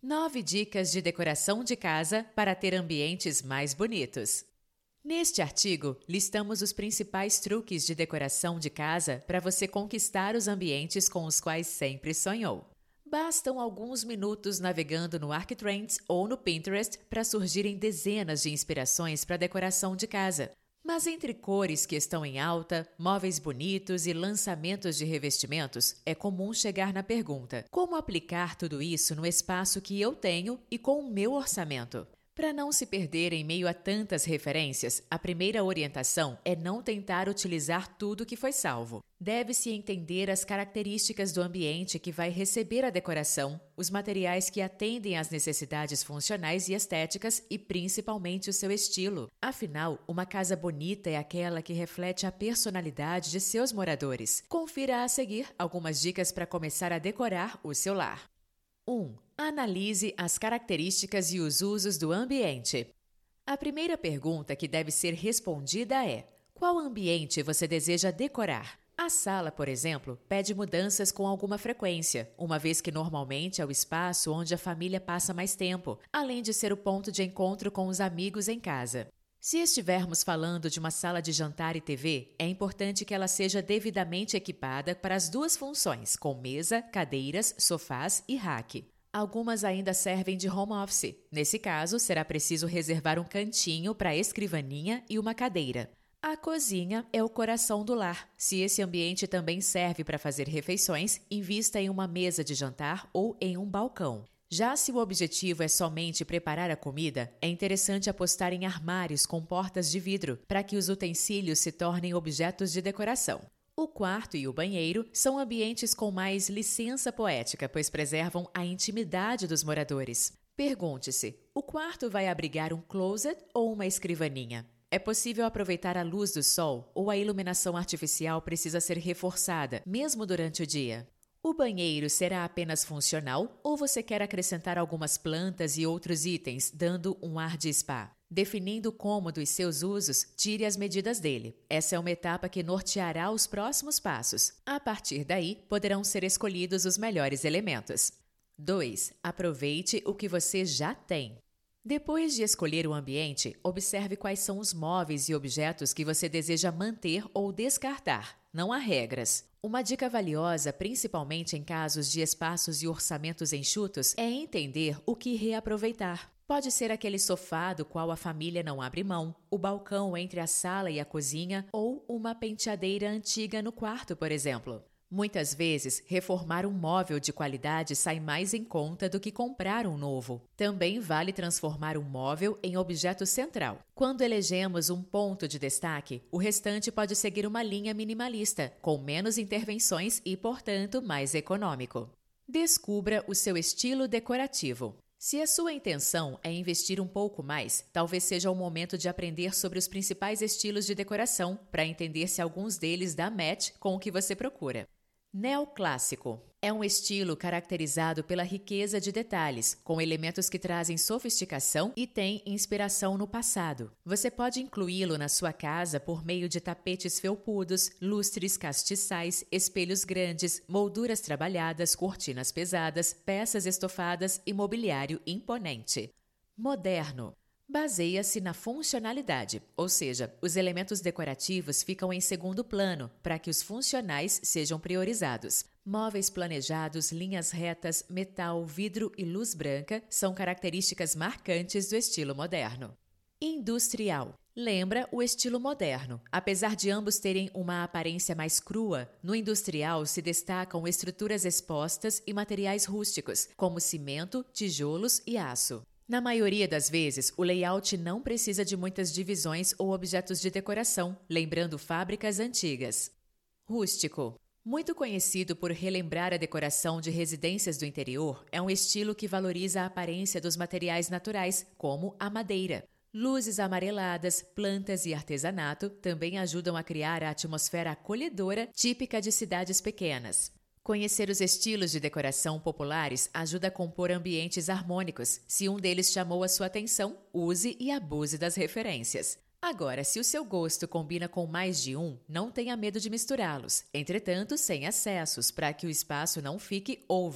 9 dicas de decoração de casa para ter ambientes mais bonitos. Neste artigo, listamos os principais truques de decoração de casa para você conquistar os ambientes com os quais sempre sonhou. Bastam alguns minutos navegando no ArcTrends ou no Pinterest para surgirem dezenas de inspirações para decoração de casa. Mas entre cores que estão em alta, móveis bonitos e lançamentos de revestimentos, é comum chegar na pergunta: como aplicar tudo isso no espaço que eu tenho e com o meu orçamento? Para não se perder em meio a tantas referências, a primeira orientação é não tentar utilizar tudo que foi salvo. Deve-se entender as características do ambiente que vai receber a decoração, os materiais que atendem às necessidades funcionais e estéticas e principalmente o seu estilo. Afinal, uma casa bonita é aquela que reflete a personalidade de seus moradores. Confira a seguir algumas dicas para começar a decorar o seu lar. 1. Analise as características e os usos do ambiente. A primeira pergunta que deve ser respondida é: qual ambiente você deseja decorar? A sala, por exemplo, pede mudanças com alguma frequência, uma vez que normalmente é o espaço onde a família passa mais tempo, além de ser o ponto de encontro com os amigos em casa. Se estivermos falando de uma sala de jantar e TV, é importante que ela seja devidamente equipada para as duas funções, com mesa, cadeiras, sofás e rack. Algumas ainda servem de home office. Nesse caso, será preciso reservar um cantinho para a escrivaninha e uma cadeira. A cozinha é o coração do lar. Se esse ambiente também serve para fazer refeições, invista em uma mesa de jantar ou em um balcão. Já se o objetivo é somente preparar a comida, é interessante apostar em armários com portas de vidro, para que os utensílios se tornem objetos de decoração. O quarto e o banheiro são ambientes com mais licença poética, pois preservam a intimidade dos moradores. Pergunte-se: o quarto vai abrigar um closet ou uma escrivaninha? É possível aproveitar a luz do sol ou a iluminação artificial precisa ser reforçada, mesmo durante o dia? O banheiro será apenas funcional ou você quer acrescentar algumas plantas e outros itens, dando um ar de spa? Definindo o cômodo e seus usos, tire as medidas dele. Essa é uma etapa que norteará os próximos passos. A partir daí, poderão ser escolhidos os melhores elementos. 2. Aproveite o que você já tem. Depois de escolher o ambiente, observe quais são os móveis e objetos que você deseja manter ou descartar. Não há regras. Uma dica valiosa, principalmente em casos de espaços e orçamentos enxutos, é entender o que reaproveitar. Pode ser aquele sofá do qual a família não abre mão, o balcão entre a sala e a cozinha ou uma penteadeira antiga no quarto, por exemplo. Muitas vezes, reformar um móvel de qualidade sai mais em conta do que comprar um novo. Também vale transformar um móvel em objeto central. Quando elegemos um ponto de destaque, o restante pode seguir uma linha minimalista, com menos intervenções e, portanto, mais econômico. Descubra o seu estilo decorativo. Se a sua intenção é investir um pouco mais, talvez seja o momento de aprender sobre os principais estilos de decoração para entender se alguns deles dá match com o que você procura. Neoclássico é um estilo caracterizado pela riqueza de detalhes, com elementos que trazem sofisticação e têm inspiração no passado. Você pode incluí-lo na sua casa por meio de tapetes felpudos, lustres castiçais, espelhos grandes, molduras trabalhadas, cortinas pesadas, peças estofadas e mobiliário imponente. Moderno baseia-se na funcionalidade, ou seja, os elementos decorativos ficam em segundo plano para que os funcionais sejam priorizados. Móveis planejados, linhas retas, metal, vidro e luz branca são características marcantes do estilo moderno. Industrial lembra o estilo moderno. Apesar de ambos terem uma aparência mais crua, no industrial se destacam estruturas expostas e materiais rústicos, como cimento, tijolos e aço. Na maioria das vezes, o layout não precisa de muitas divisões ou objetos de decoração, lembrando fábricas antigas. Rústico. Muito conhecido por relembrar a decoração de residências do interior, é um estilo que valoriza a aparência dos materiais naturais, como a madeira. Luzes amareladas, plantas e artesanato também ajudam a criar a atmosfera acolhedora típica de cidades pequenas. Conhecer os estilos de decoração populares ajuda a compor ambientes harmônicos. Se um deles chamou a sua atenção, use e abuse das referências. Agora, se o seu gosto combina com mais de um, não tenha medo de misturá-los, entretanto, sem excessos, para que o espaço não fique over.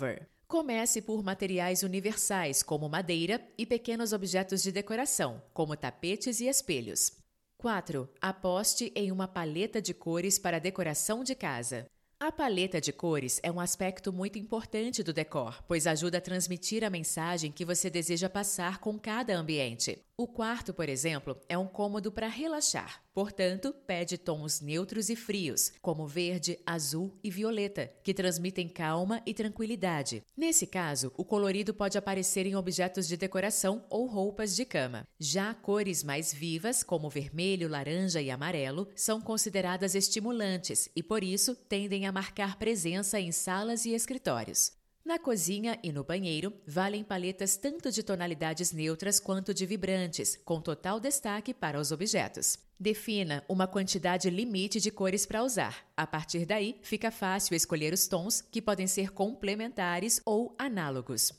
Comece por materiais universais, como madeira, e pequenos objetos de decoração, como tapetes e espelhos. 4. Aposte em uma paleta de cores para decoração de casa. A paleta de cores é um aspecto muito importante do decor, pois ajuda a transmitir a mensagem que você deseja passar com cada ambiente. O quarto, por exemplo, é um cômodo para relaxar, portanto, pede tons neutros e frios, como verde, azul e violeta, que transmitem calma e tranquilidade. Nesse caso, o colorido pode aparecer em objetos de decoração ou roupas de cama. Já cores mais vivas, como vermelho, laranja e amarelo, são consideradas estimulantes e, por isso, tendem a marcar presença em salas e escritórios. Na cozinha e no banheiro, valem paletas tanto de tonalidades neutras quanto de vibrantes, com total destaque para os objetos. Defina uma quantidade limite de cores para usar. A partir daí, fica fácil escolher os tons, que podem ser complementares ou análogos.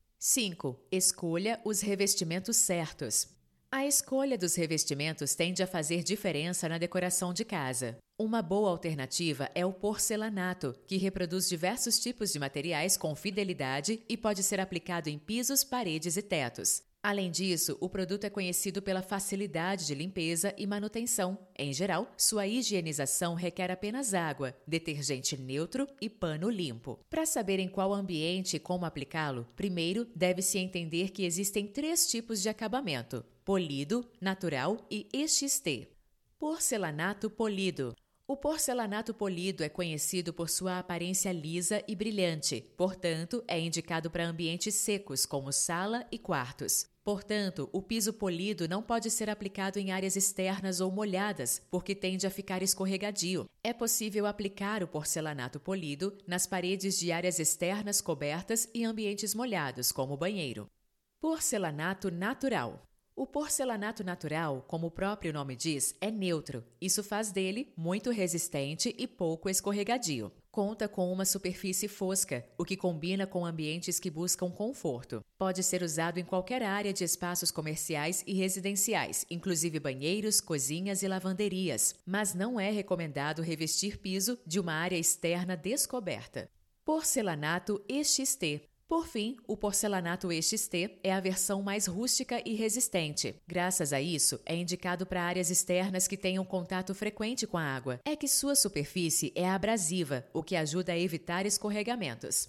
5. Escolha os revestimentos certos. A escolha dos revestimentos tende a fazer diferença na decoração de casa. Uma boa alternativa é o porcelanato, que reproduz diversos tipos de materiais com fidelidade e pode ser aplicado em pisos, paredes e tetos. Além disso, o produto é conhecido pela facilidade de limpeza e manutenção. Em geral, sua higienização requer apenas água, detergente neutro e pano limpo. Para saber em qual ambiente e como aplicá-lo, primeiro deve-se entender que existem 3 tipos de acabamento: polido, natural e EXT. Porcelanato polido. O porcelanato polido é conhecido por sua aparência lisa e brilhante, portanto, é indicado para ambientes secos, como sala e quartos. Portanto, o piso polido não pode ser aplicado em áreas externas ou molhadas, porque tende a ficar escorregadio. É possível aplicar o porcelanato polido nas paredes de áreas externas cobertas e ambientes molhados, como o banheiro. Porcelanato natural. O porcelanato natural, como o próprio nome diz, é neutro. Isso faz dele muito resistente e pouco escorregadio. Conta com uma superfície fosca, o que combina com ambientes que buscam conforto. Pode ser usado em qualquer área de espaços comerciais e residenciais, inclusive banheiros, cozinhas e lavanderias, mas não é recomendado revestir piso de uma área externa descoberta. Porcelanato EXT. Por fim, o porcelanato EXT é a versão mais rústica e resistente. Graças a isso, é indicado para áreas externas que tenham contato frequente com a água. É que sua superfície é abrasiva, o que ajuda a evitar escorregamentos.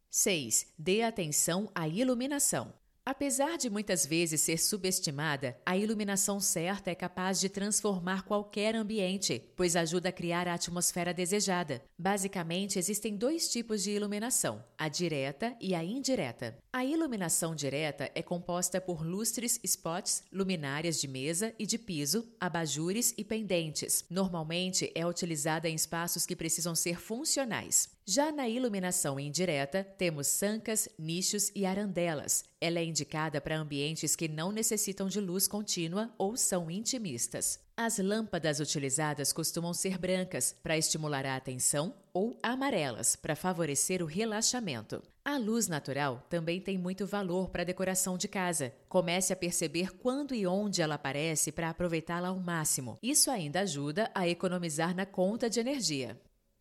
6. Dê atenção à iluminação. Apesar de muitas vezes ser subestimada, a iluminação certa é capaz de transformar qualquer ambiente, pois ajuda a criar a atmosfera desejada. Basicamente, existem 2 tipos de iluminação, a direta e a indireta. A iluminação direta é composta por lustres, spots, luminárias de mesa e de piso, abajures e pendentes. Normalmente, é utilizada em espaços que precisam ser funcionais. Já na iluminação indireta, temos sancas, nichos e arandelas. Ela é indicada para ambientes que não necessitam de luz contínua ou são intimistas. As lâmpadas utilizadas costumam ser brancas, para estimular a atenção, ou amarelas, para favorecer o relaxamento. A luz natural também tem muito valor para a decoração de casa. Comece a perceber quando e onde ela aparece para aproveitá-la ao máximo. Isso ainda ajuda a economizar na conta de energia.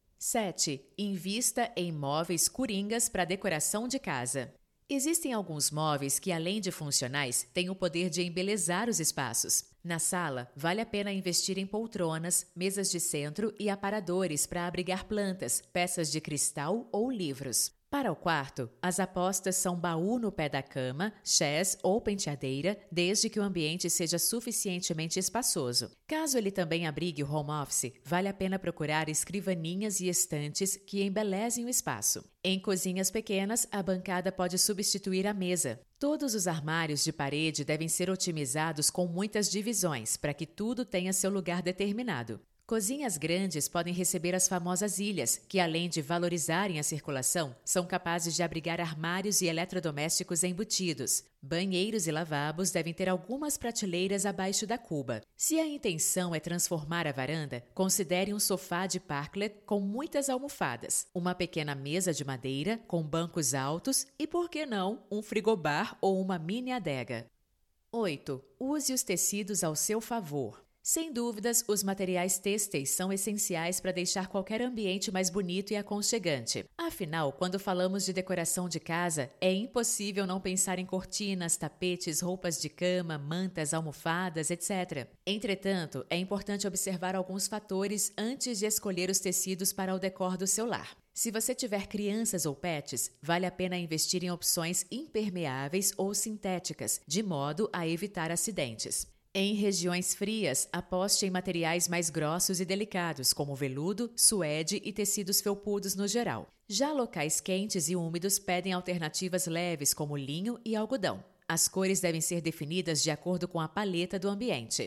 7. Invista em móveis coringas para decoração de casa. Existem alguns móveis que, além de funcionais, têm o poder de embelezar os espaços. Na sala, vale a pena investir em poltronas, mesas de centro e aparadores para abrigar plantas, peças de cristal ou livros. Para o quarto, as apostas são baú no pé da cama, chés ou penteadeira, desde que o ambiente seja suficientemente espaçoso. Caso ele também abrigue o home office, vale a pena procurar escrivaninhas e estantes que embelezem o espaço. Em cozinhas pequenas, a bancada pode substituir a mesa. Todos os armários de parede devem ser otimizados com muitas divisões, para que tudo tenha seu lugar determinado. Cozinhas grandes podem receber as famosas ilhas, que além de valorizarem a circulação, são capazes de abrigar armários e eletrodomésticos embutidos. Banheiros e lavabos devem ter algumas prateleiras abaixo da cuba. Se a intenção é transformar a varanda, considere um sofá de parklet com muitas almofadas, uma pequena mesa de madeira com bancos altos e, por que não, um frigobar ou uma mini adega. 8. Use os tecidos ao seu favor. Sem dúvidas, os materiais têxteis são essenciais para deixar qualquer ambiente mais bonito e aconchegante. Afinal, quando falamos de decoração de casa, é impossível não pensar em cortinas, tapetes, roupas de cama, mantas, almofadas, etc. Entretanto, é importante observar alguns fatores antes de escolher os tecidos para o decor do seu lar. Se você tiver crianças ou pets, vale a pena investir em opções impermeáveis ou sintéticas, de modo a evitar acidentes. Em regiões frias, aposte em materiais mais grossos e delicados, como veludo, suede e tecidos felpudos no geral. Já locais quentes e úmidos pedem alternativas leves, como linho e algodão. As cores devem ser definidas de acordo com a paleta do ambiente.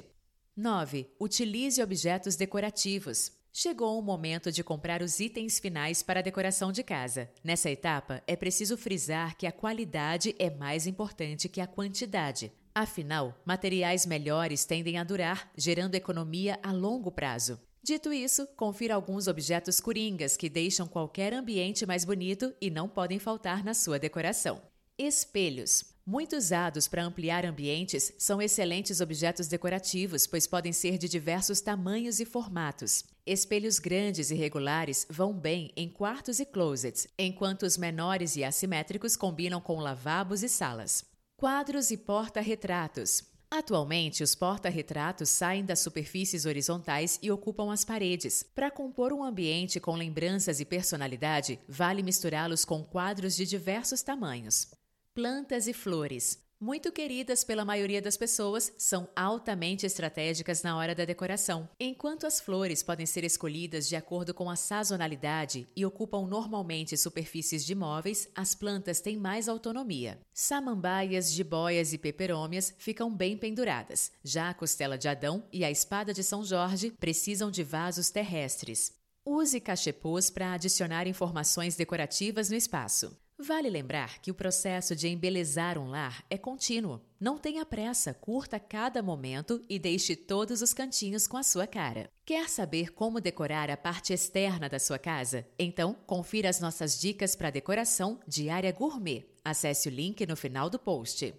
9. Utilize objetos decorativos. Chegou o momento de comprar os itens finais para a decoração de casa. Nessa etapa, é preciso frisar que a qualidade é mais importante que a quantidade. Afinal, materiais melhores tendem a durar, gerando economia a longo prazo. Dito isso, confira alguns objetos coringas que deixam qualquer ambiente mais bonito e não podem faltar na sua decoração. Espelhos. Muito usados para ampliar ambientes, são excelentes objetos decorativos, pois podem ser de diversos tamanhos e formatos. Espelhos grandes e regulares vão bem em quartos e closets, enquanto os menores e assimétricos combinam com lavabos e salas. Quadros e porta-retratos. Atualmente, os porta-retratos saem das superfícies horizontais e ocupam as paredes. Para compor um ambiente com lembranças e personalidade, vale misturá-los com quadros de diversos tamanhos. Plantas e flores. Muito queridas pela maioria das pessoas, são altamente estratégicas na hora da decoração. Enquanto as flores podem ser escolhidas de acordo com a sazonalidade e ocupam normalmente superfícies de móveis, as plantas têm mais autonomia. Samambaias, jiboias e peperômias ficam bem penduradas. Já a costela de Adão e a espada de São Jorge precisam de vasos terrestres. Use cachepôs para adicionar informações decorativas no espaço. Vale lembrar que o processo de embelezar um lar é contínuo. Não tenha pressa, curta cada momento e deixe todos os cantinhos com a sua cara. Quer saber como decorar a parte externa da sua casa? Então, confira as nossas dicas para decoração de área gourmet. Acesse o link no final do post.